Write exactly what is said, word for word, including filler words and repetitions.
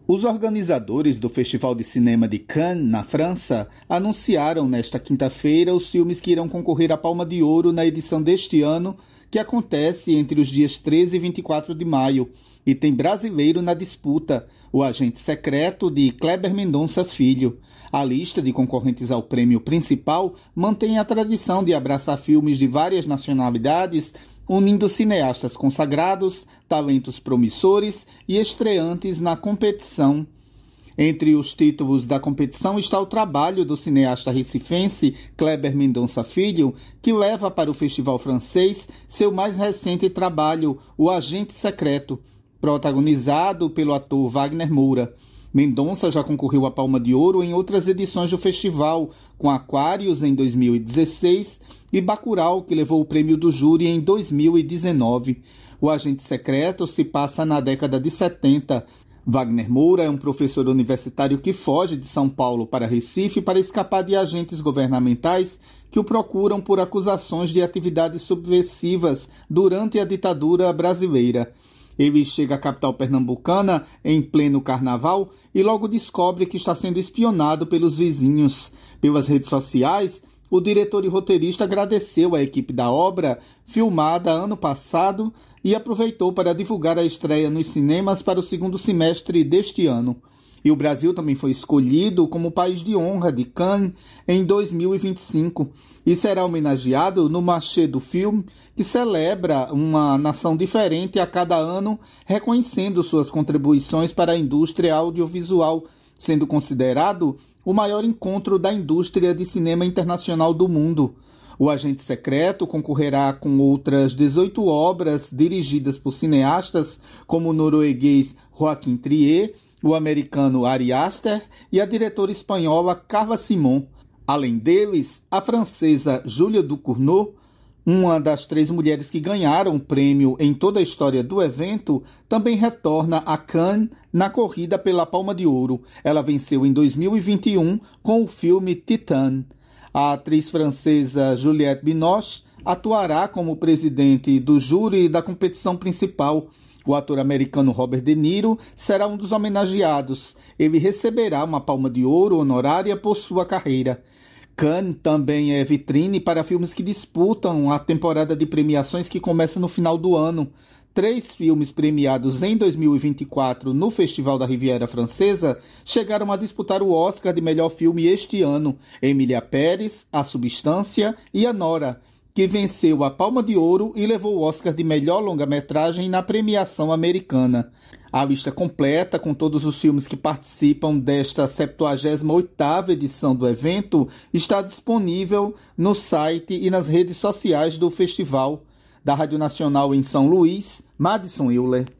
Os organizadores do Festival de Cinema de Cannes, na França, anunciaram nesta quinta-feira os filmes que irão concorrer à Palma de Ouro na edição deste ano, que acontece entre os dias treze e vinte e quatro de maio, e tem brasileiro na disputa, O Agente Secreto, de Kleber Mendonça Filho. A lista de concorrentes ao prêmio principal mantém a tradição de abraçar filmes de várias nacionalidades, unindo cineastas consagrados, talentos promissores e estreantes na competição. Entre os títulos da competição está o trabalho do cineasta recifense Kleber Mendonça Filho, que leva para o festival francês seu mais recente trabalho, O Agente Secreto, protagonizado pelo ator Wagner Moura. Mendonça já concorreu à Palma de Ouro em outras edições do festival, com Aquários em dois mil e dezesseis e Bacurau, que levou o prêmio do júri em dois mil e dezenove. O Agente Secreto se passa na década de setenta. Wagner Moura é um professor universitário que foge de São Paulo para Recife para escapar de agentes governamentais que o procuram por acusações de atividades subversivas durante a ditadura brasileira. Ele chega à capital pernambucana em pleno carnaval e logo descobre que está sendo espionado pelos vizinhos. Pelas redes sociais, o diretor e roteirista agradeceu à equipe da obra, filmada ano passado, e aproveitou para divulgar a estreia nos cinemas para o segundo semestre deste ano. E o Brasil também foi escolhido como país de honra de Cannes em dois mil e vinte e cinco e será homenageado no Marché do Film, que celebra uma nação diferente a cada ano, reconhecendo suas contribuições para a indústria audiovisual, sendo considerado o maior encontro da indústria de cinema internacional do mundo. O Agente Secreto concorrerá com outras dezoito obras dirigidas por cineastas como o norueguês Joaquim Trier, o americano Ari Aster e a diretora espanhola Carla Simón. Além deles, a francesa Julia Ducournau, uma das três mulheres que ganharam o prêmio em toda a história do evento, também retorna a Cannes na corrida pela Palma de Ouro. Ela venceu em dois mil e vinte e um com o filme Titane. A atriz francesa Juliette Binoche atuará como presidente do júri da competição principal. O ator americano Robert De Niro será um dos homenageados. Ele receberá uma Palma de Ouro honorária por sua carreira. Cannes também é vitrine para filmes que disputam a temporada de premiações que começa no final do ano. Três filmes premiados em dois mil e vinte e quatro no Festival da Riviera Francesa chegaram a disputar o Oscar de melhor filme este ano: Emília Pérez, A Substância e A Nora, que venceu a Palma de Ouro e levou o Oscar de melhor longa-metragem na premiação americana. A lista completa, com todos os filmes que participam desta septuagésima oitava edição do evento, está disponível no site e nas redes sociais do festival. Da Rádio Nacional em São Luís, Madison Euler.